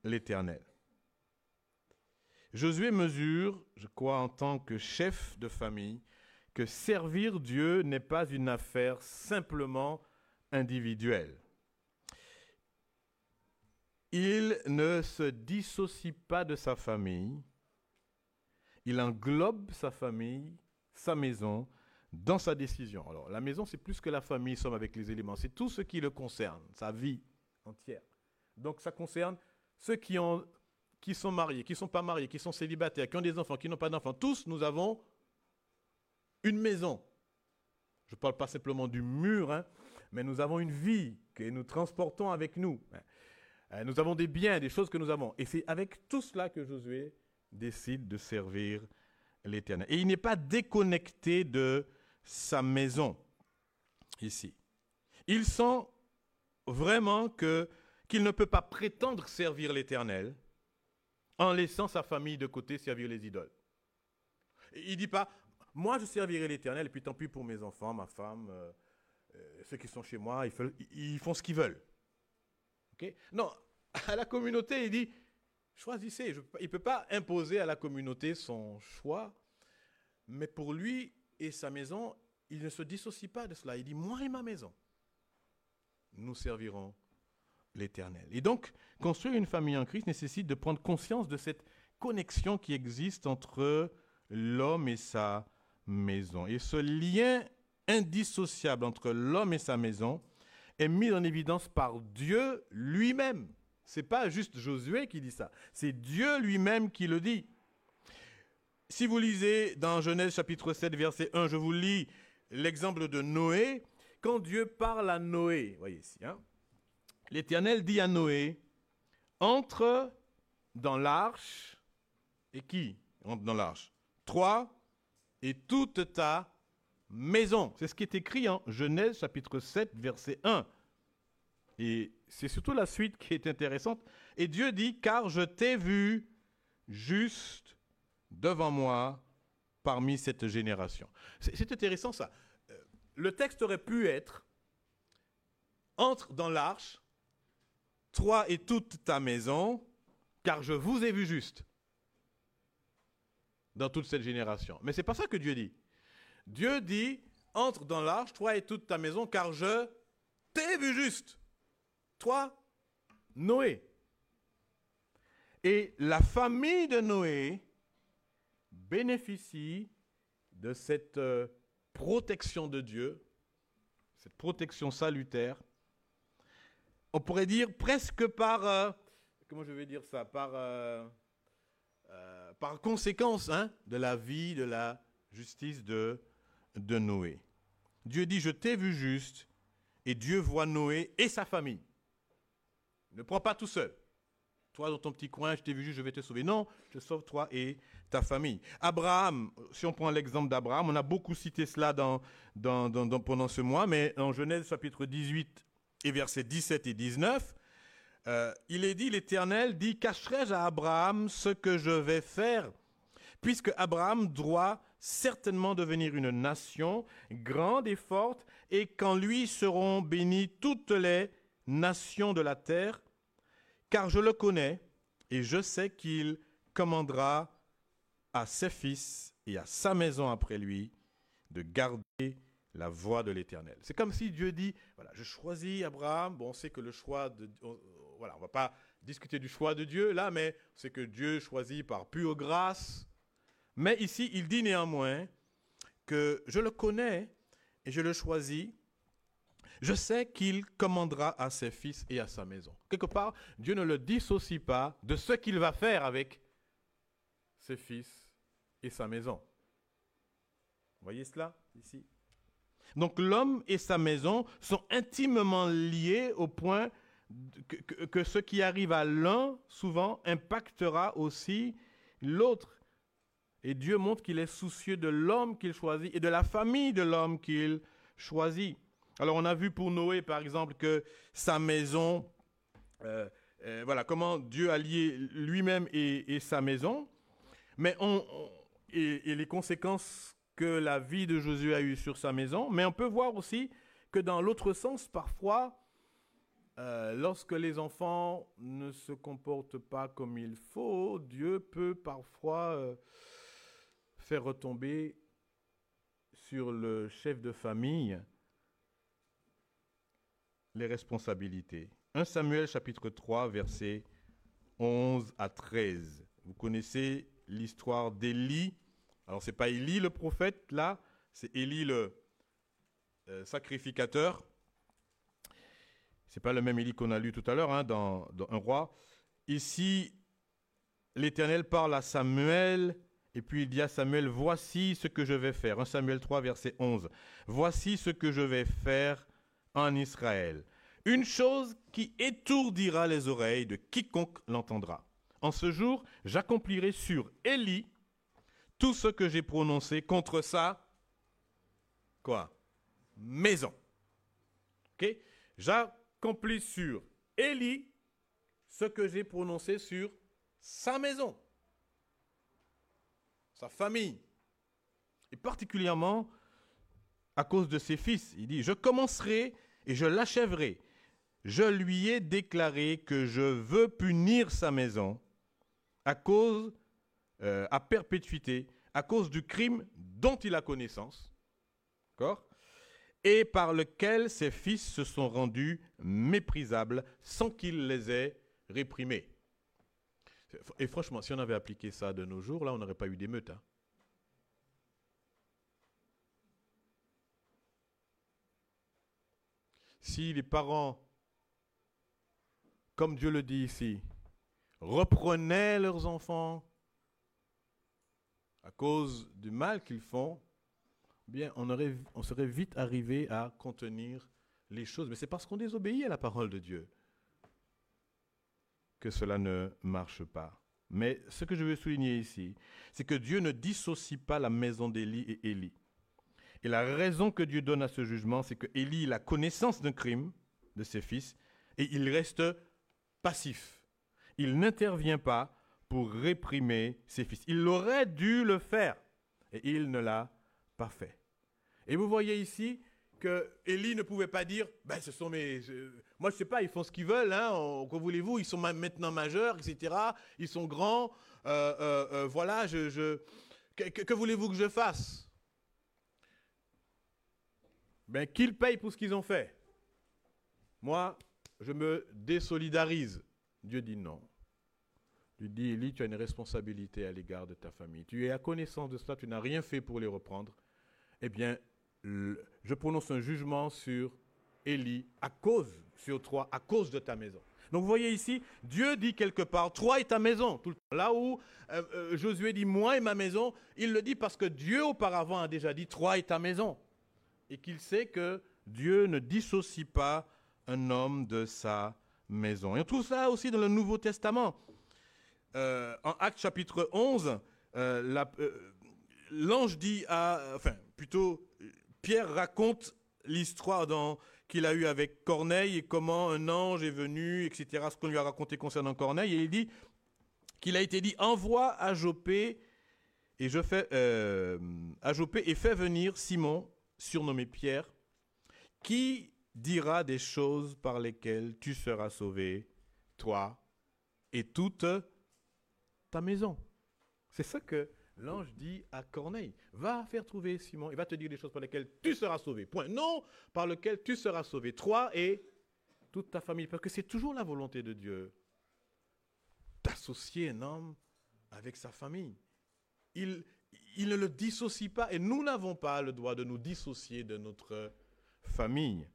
Josué mesure, je crois, en tant que chef de famille, que servir Dieu n'est pas une affaire simplement individuelle. Il ne se dissocie pas de sa famille, il englobe sa famille, sa maison, dans sa décision. Alors, la maison, c'est plus que la famille, somme avec les éléments, c'est tout ce qui le concerne, sa vie entière. Donc, ça concerne ceux qui sont mariés, qui ne sont pas mariés, qui sont célibataires, qui ont des enfants, qui n'ont pas d'enfants. Tous, nous avons une maison. Je ne parle pas simplement du mur, mais nous avons une vie que nous transportons avec nous. Nous avons des biens, des choses que nous avons. Et c'est avec tout cela que Josué décide de servir l'Éternel. Et il n'est pas déconnecté de sa maison ici. Il sent vraiment qu'il ne peut pas prétendre servir l'Éternel en laissant sa famille de côté servir les idoles. Il ne dit pas, moi je servirai l'Éternel et puis tant pis pour mes enfants, ma femme, ceux qui sont chez moi, ils font ce qu'ils veulent. Okay? Non, à la communauté, il dit, choisissez. Il ne peut pas imposer à la communauté son choix, mais pour lui et sa maison, il ne se dissocie pas de cela. Il dit, moi et ma maison, nous servirons l'Éternel. Et donc, construire une famille en Christ nécessite de prendre conscience de cette connexion qui existe entre l'homme et sa maison. Et ce lien indissociable entre l'homme et sa maison est mis en évidence par Dieu lui-même. Ce n'est pas juste Josué qui dit ça, c'est Dieu lui-même qui le dit. Si vous lisez dans Genèse chapitre 7, verset 1, je vous lis l'exemple de Noé. Quand Dieu parle à Noé, voyez ici, l'Éternel dit à Noé, entre dans l'arche, et qui entre dans l'arche ? Toi et toute ta maison. C'est ce qui est écrit en Genèse chapitre 7, verset 1. Et c'est surtout la suite qui est intéressante. Et Dieu dit, car je t'ai vu juste devant moi parmi cette génération. C'est intéressant ça. Le texte aurait pu être, entre dans l'arche, toi et toute ta maison, car je vous ai vu juste. dans toute cette génération. Mais ce n'est pas ça que Dieu dit. Dieu dit, entre dans l'arche, toi et toute ta maison, car je t'ai vu juste. Toi, Noé. Et la famille de Noé bénéficie de cette protection de Dieu, cette protection salutaire. On pourrait dire presque par, comment je vais dire ça, par conséquence de la vie, de la justice de Noé. Dieu dit, je t'ai vu juste, et Dieu voit Noé et sa famille. Ne prends pas tout seul. Toi, dans ton petit coin, je t'ai vu juste, je vais te sauver. Non, je sauve toi et ta famille. Abraham, si on prend l'exemple d'Abraham, on a beaucoup cité cela pendant ce mois, mais en Genèse chapitre 18 et versets 17 et 19, il est dit, l'Éternel dit, cacherai-je à Abraham ce que je vais faire, puisque Abraham doit certainement devenir une nation grande et forte, et qu'en lui seront bénies toutes les nations de la terre, car je le connais, et je sais qu'il commandera à ses fils et à sa maison après lui de garder la voie de l'Éternel. C'est comme si Dieu dit, voilà, je choisis Abraham. Bon, on sait que le choix voilà, on ne va pas discuter du choix de Dieu là, mais c'est que Dieu choisit par pure grâce. Mais ici, il dit néanmoins que je le connais et je le choisis. Je sais qu'il commandera à ses fils et à sa maison. Quelque part, Dieu ne le dissocie pas de ce qu'il va faire avec ses fils et sa maison. Vous voyez cela ici? Donc l'homme et sa maison sont intimement liés au point que ce qui arrive à l'un, souvent, impactera aussi l'autre. Et Dieu montre qu'il est soucieux de l'homme qu'il choisit et de la famille de l'homme qu'il choisit. Alors on a vu pour Noé, par exemple, que sa maison, voilà, comment Dieu a lié lui-même et sa maison, mais et les conséquences que la vie de Josué a eues sur sa maison, mais on peut voir aussi que dans l'autre sens, parfois, lorsque les enfants ne se comportent pas comme il faut, Dieu peut parfois faire retomber sur le chef de famille les responsabilités. 1 Samuel chapitre 3, versets 11 à 13. Vous connaissez l'histoire d'Élie. Alors, ce n'est pas Élie le prophète, là, c'est Élie le sacrificateur. Ce n'est pas le même Élie qu'on a lu tout à l'heure dans Un roi. Ici, l'Éternel parle à Samuel, et puis il dit à Samuel, voici ce que je vais faire. 1 Samuel 3, verset 11. Voici ce que je vais faire en Israël. Une chose qui étourdira les oreilles de quiconque l'entendra. En ce jour, j'accomplirai sur Élie tout ce que j'ai prononcé contre sa maison. Okay? J'accomplis sur Élie ce que j'ai prononcé sur sa maison, sa famille, et particulièrement à cause de ses fils. Il dit, je commencerai et je l'achèverai. Je lui ai déclaré que je veux punir sa maison à perpétuité, à cause du crime dont il a connaissance, d'accord, et par lequel ses fils se sont rendus méprisables sans qu'il les ait réprimés. Et franchement, si on avait appliqué ça de nos jours, là, on n'aurait pas eu d'émeute. Si les parents, comme Dieu le dit ici, reprenaient leurs enfants à cause du mal qu'ils font, bien, on serait vite arrivé à contenir les choses. Mais c'est parce qu'on désobéit à la parole de Dieu que cela ne marche pas. Mais ce que je veux souligner ici, c'est que Dieu ne dissocie pas la maison d'Élie et Élie. Et la raison que Dieu donne à ce jugement, c'est que Élie a connaissance d'un crime de ses fils et il reste passif. Il n'intervient pas pour réprimer ses fils. Il aurait dû le faire et il ne l'a pas fait. Et vous voyez ici que Élie ne pouvait pas dire ce sont mes. Moi, je ne sais pas, ils font ce qu'ils veulent, que voulez-vous, ils sont maintenant majeurs, etc. Ils sont grands. Voilà, Que voulez-vous que je fasse? Ben, qu'ils payent pour ce qu'ils ont fait. Moi, je me désolidarise. Dieu dit non. Dieu dit, Élie, tu as une responsabilité à l'égard de ta famille. Tu es à connaissance de cela, tu n'as rien fait pour les reprendre. Eh bien, je prononce un jugement sur Élie sur toi, à cause de ta maison. Donc vous voyez ici, Dieu dit quelque part, toi et ta maison. Tout le temps. Là où Josué dit, moi et ma maison, il le dit parce que Dieu auparavant a déjà dit, toi et ta maison. Et qu'il sait que Dieu ne dissocie pas un homme de sa maison. Et on trouve ça aussi dans le Nouveau Testament. En Actes chapitre 11, l'ange dit Pierre raconte l'histoire qu'il a eue avec Corneille et comment un ange est venu, etc., ce qu'on lui a raconté concernant Corneille, et il dit qu'il a été dit, envoie à Joppé et fais venir Simon, surnommé Pierre, qui dira des choses par lesquelles tu seras sauvé, toi et toute ta maison. C'est ça que l'ange dit à Corneille. Va faire trouver Simon, il va te dire des choses par lesquelles tu seras sauvé. Point. Non, par lesquelles tu seras sauvé, toi et toute ta famille. Parce que c'est toujours la volonté de Dieu d'associer un homme avec sa famille. Il ne le dissocie pas et nous n'avons pas le droit de nous dissocier de notre famille.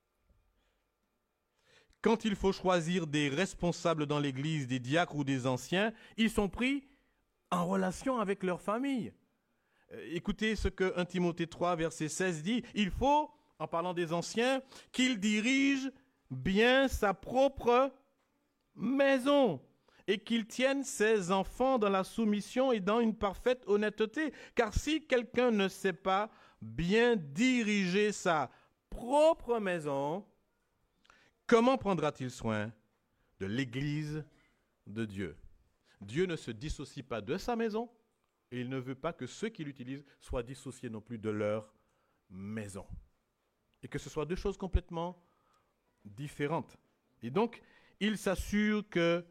Quand il faut choisir des responsables dans l'Église, des diacres ou des anciens, ils sont pris en relation avec leur famille. Écoutez ce que 1 Timothée 3, verset 16 dit. Il faut, en parlant des anciens, qu'ils dirigent bien sa propre maison et qu'ils tiennent ses enfants dans la soumission et dans une parfaite honnêteté. Car si quelqu'un ne sait pas bien diriger sa propre maison, comment prendra-t-il soin de l'Église de Dieu? Dieu ne se dissocie pas de sa maison et il ne veut pas que ceux qui l'utilisent soient dissociés non plus de leur maison. Et que ce soit deux choses complètement différentes. Et donc, il s'assure que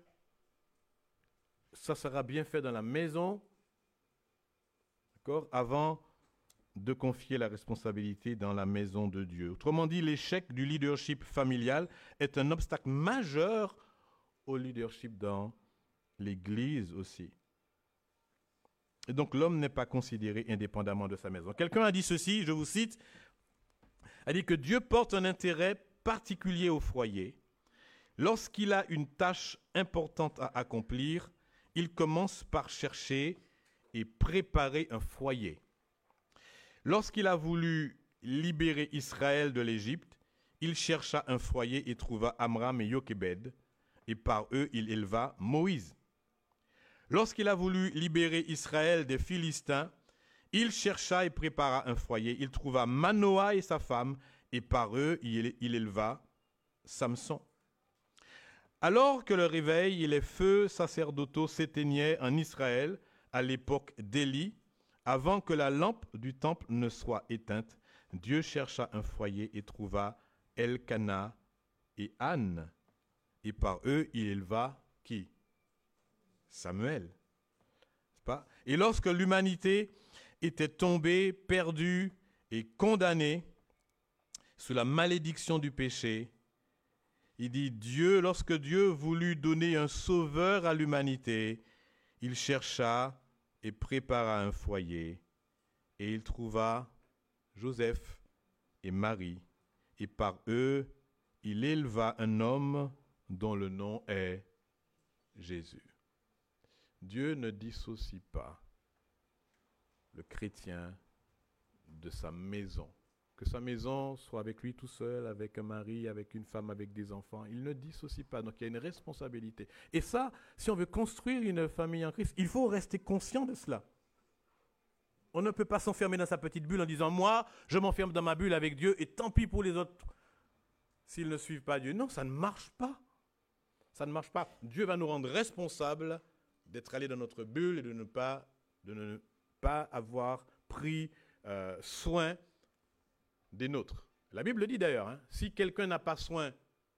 ça sera bien fait dans la maison, d'accord, avant de confier la responsabilité dans la maison de Dieu. Autrement dit, l'échec du leadership familial est un obstacle majeur au leadership dans l'Église aussi. Et donc l'homme n'est pas considéré indépendamment de sa maison. Quelqu'un a dit ceci, je vous cite, a dit que Dieu porte un intérêt particulier au foyer. Lorsqu'il a une tâche importante à accomplir, il commence par chercher et préparer un foyer. Lorsqu'il a voulu libérer Israël de l'Égypte, il chercha un foyer et trouva Amram et Jochebed, et par eux il éleva Moïse. Lorsqu'il a voulu libérer Israël des Philistins, il chercha et prépara un foyer. Il trouva Manoah et sa femme, et par eux il éleva Samson. Alors que le réveil et les feux sacerdotaux s'éteignaient en Israël à l'époque d'Élie, avant que la lampe du temple ne soit éteinte, Dieu chercha un foyer et trouva Elkana et Anne. Et par eux, il éleva qui? Samuel. N'est-ce pas? Et lorsque l'humanité était tombée, perdue et condamnée sous la malédiction du péché, il dit lorsque Dieu voulut donner un sauveur à l'humanité, il chercha et prépara un foyer, et il trouva Joseph et Marie, et par eux, il éleva un homme dont le nom est Jésus. Dieu ne dissocie pas le chrétien de sa maison. Que sa maison soit avec lui tout seul, avec un mari, avec une femme, avec des enfants. Il ne dissocie pas. Donc il y a une responsabilité. Et ça, si on veut construire une famille en Christ, il faut rester conscient de cela. On ne peut pas s'enfermer dans sa petite bulle en disant « Moi, je m'enferme dans ma bulle avec Dieu et tant pis pour les autres s'ils ne suivent pas Dieu. » Non, ça ne marche pas. Ça ne marche pas. Dieu va nous rendre responsables d'être allés dans notre bulle et de ne pas avoir pris soin des nôtres. La Bible dit d'ailleurs, si quelqu'un n'a pas soin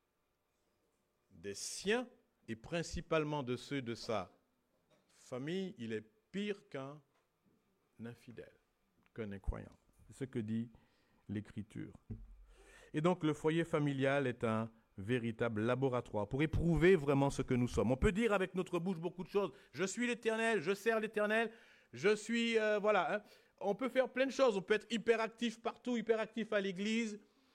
des siens, et principalement de ceux de sa famille, il est pire qu'un infidèle qu'un incroyant. C'est ce que dit l'Écriture. Et donc le foyer familial est un véritable laboratoire pour éprouver vraiment ce que nous sommes. On peut dire avec notre bouche beaucoup de choses. Je suis l'Éternel, je sers l'Éternel, je suis... voilà. Hein. On peut faire plein de choses. On peut être hyperactif partout, hyperactif à l'église.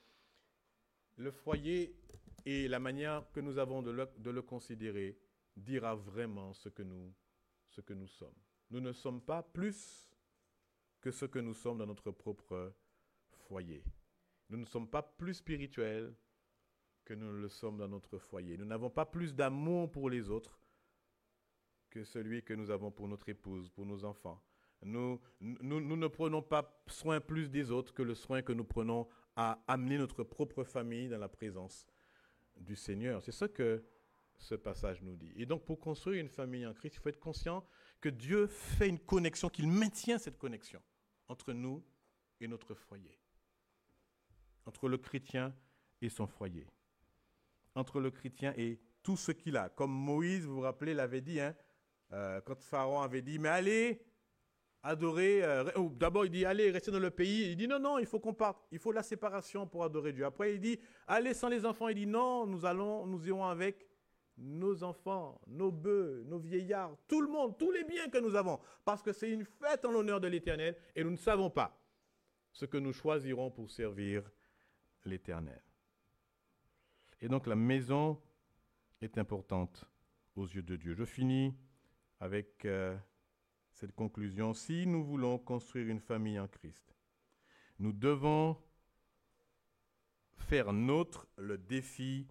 Le foyer et la manière que nous avons de le considérer dira vraiment ce que nous sommes. Nous ne sommes pas plus que ce que nous sommes dans notre propre foyer. Nous ne sommes pas plus spirituels que nous le sommes dans notre foyer. Nous n'avons pas plus d'amour pour les autres que celui que nous avons pour notre épouse, pour nos enfants. Nous ne prenons pas soin plus des autres que le soin que nous prenons à amener notre propre famille dans la présence du Seigneur. C'est ce que ce passage nous dit. Et donc, pour construire une famille en Christ, il faut être conscient que Dieu fait une connexion, qu'il maintient cette connexion entre nous et notre foyer, entre le chrétien et son foyer, entre le chrétien et tout ce qu'il a. Comme Moïse, vous vous rappelez, l'avait dit, hein, quand Pharaon avait dit, mais allez, adorer, d'abord il dit, allez, restez dans le pays. Il dit, non, il faut qu'on parte, il faut la séparation pour adorer Dieu. Après il dit, allez sans les enfants. Il dit, non, nous irons avec nos enfants, nos bœufs, nos vieillards, tout le monde, tous les biens que nous avons, parce que c'est une fête en l'honneur de l'Éternel et nous ne savons pas ce que nous choisirons pour servir l'Éternel. Et donc la maison est importante aux yeux de Dieu. Je finis avec cette conclusion. Si nous voulons construire une famille en Christ, nous devons faire nôtre le défi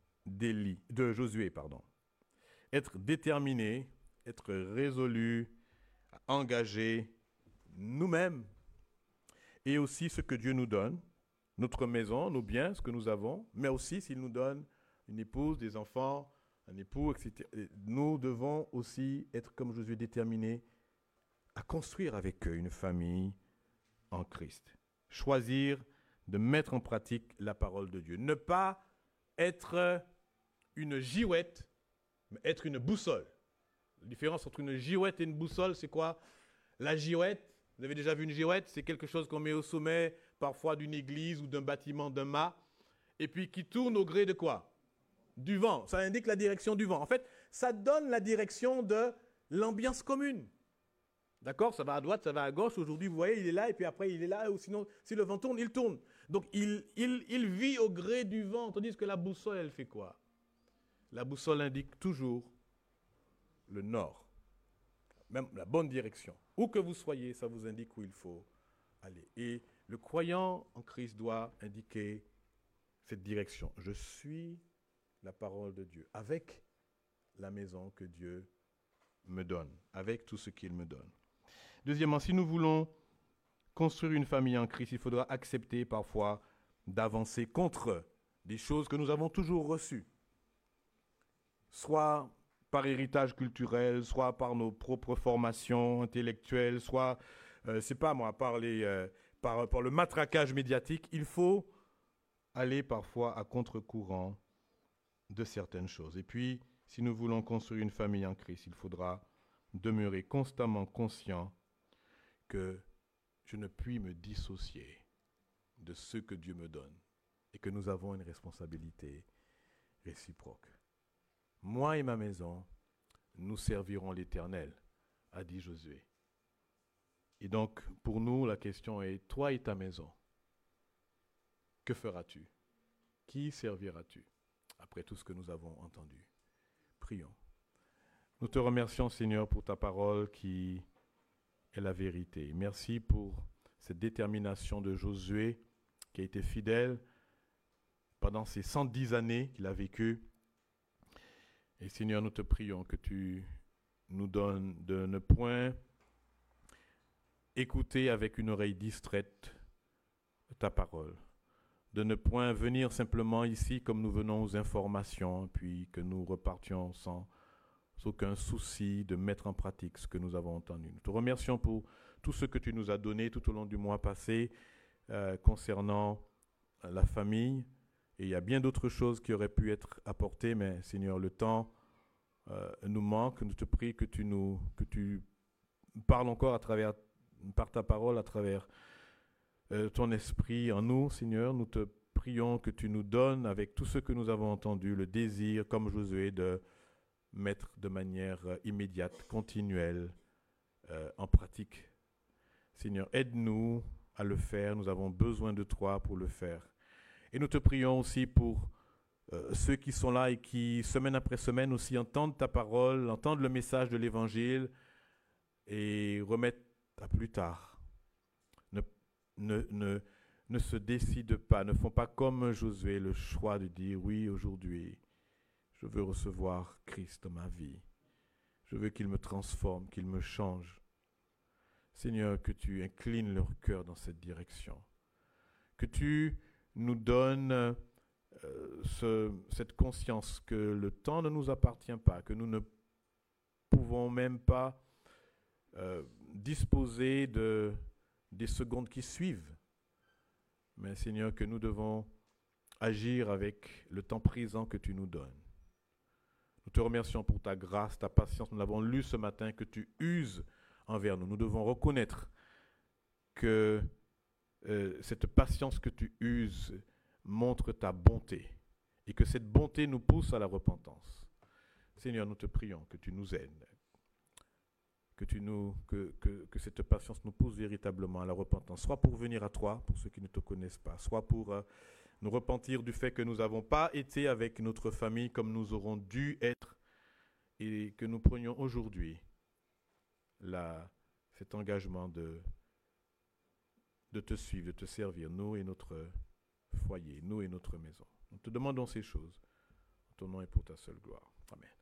de Josué. Être déterminé, être résolu, engagé, nous-mêmes, et aussi ce que Dieu nous donne, notre maison, nos biens, ce que nous avons, mais aussi s'il nous donne une épouse, des enfants, un époux, etc. Nous devons aussi être comme Josué déterminés à construire avec eux une famille en Christ. Choisir de mettre en pratique la parole de Dieu. Ne pas être une girouette, mais être une boussole. La différence entre une girouette et une boussole, c'est quoi? La girouette, vous avez déjà vu une girouette? C'est quelque chose qu'on met au sommet, parfois d'une église ou d'un bâtiment, d'un mât, et puis qui tourne au gré de quoi? Du vent. Ça indique la direction du vent. En fait, ça donne la direction de l'ambiance commune. D'accord? Ça va à droite, ça va à gauche. Aujourd'hui, vous voyez, il est là, et puis après, il est là. Ou sinon, si le vent tourne, il tourne. Donc, il vit au gré du vent. Tandis que la boussole, elle fait quoi? La boussole indique toujours le nord. Même la bonne direction. Où que vous soyez, ça vous indique où il faut aller. Et le croyant en Christ doit indiquer cette direction. Je suis la parole de Dieu, avec la maison que Dieu me donne, avec tout ce qu'il me donne. Deuxièmement, si nous voulons construire une famille en Christ, il faudra accepter parfois d'avancer contre des choses que nous avons toujours reçues, soit par héritage culturel, soit par nos propres formations intellectuelles, soit, par le matraquage médiatique. Il faut aller parfois à contre-courant de certaines choses. Et puis, si nous voulons construire une famille en Christ, il faudra demeurer constamment conscient que je ne puis me dissocier de ce que Dieu me donne et que nous avons une responsabilité réciproque. Moi et ma maison, nous servirons l'Éternel, a dit Josué. Et donc, pour nous, la question est, toi et ta maison, que feras-tu? Qui serviras-tu? Après tout ce que nous avons entendu. Prions. Nous te remercions, Seigneur, pour ta parole qui est la vérité. Merci pour cette détermination de Josué qui a été fidèle pendant ces 110 années qu'il a vécues. Et Seigneur, nous te prions que tu nous donnes de ne point écouter avec une oreille distraite ta parole, de ne point venir simplement ici comme nous venons aux informations, puis que nous repartions sans aucun souci de mettre en pratique ce que nous avons entendu. Nous te remercions pour tout ce que tu nous as donné tout au long du mois passé concernant la famille. Et il y a bien d'autres choses qui auraient pu être apportées, mais Seigneur, le temps nous manque. Nous te prions que tu parles encore à travers par ta parole, à travers ton esprit en nous, Seigneur. Nous te prions que tu nous donnes, avec tout ce que nous avons entendu, le désir, comme Josué, de mettre de manière immédiate, continuelle, en pratique. Seigneur, aide-nous à le faire. Nous avons besoin de toi pour le faire. Et nous te prions aussi pour ceux qui sont là et qui, semaine après semaine, aussi entendent ta parole, entendent le message de l'Évangile et remettent à plus tard. Ne se décident pas, ne font pas comme Josué le choix de dire oui, aujourd'hui, je veux recevoir Christ dans ma vie. Je veux qu'il me transforme, qu'il me change. Seigneur, que tu inclines leur cœur dans cette direction. Que tu nous donnes cette conscience que le temps ne nous appartient pas, que nous ne pouvons même pas disposer des secondes qui suivent. Mais Seigneur, que nous devons agir avec le temps présent que tu nous donnes. Nous te remercions pour ta grâce, ta patience. Nous l'avons lu ce matin, que tu uses envers nous. Nous devons reconnaître que cette patience que tu uses montre ta bonté et que cette bonté nous pousse à la repentance. Seigneur, nous te prions que tu nous aides, que cette patience nous pousse véritablement à la repentance, soit pour venir à toi, pour ceux qui ne te connaissent pas, soit pour nous repentir du fait que nous n'avons pas été avec notre famille comme nous aurons dû être et que nous prenions aujourd'hui cet engagement de te suivre, de te servir, nous et notre foyer, nous et notre maison. Nous te demandons ces choses. En ton nom et pour ta seule gloire. Amen.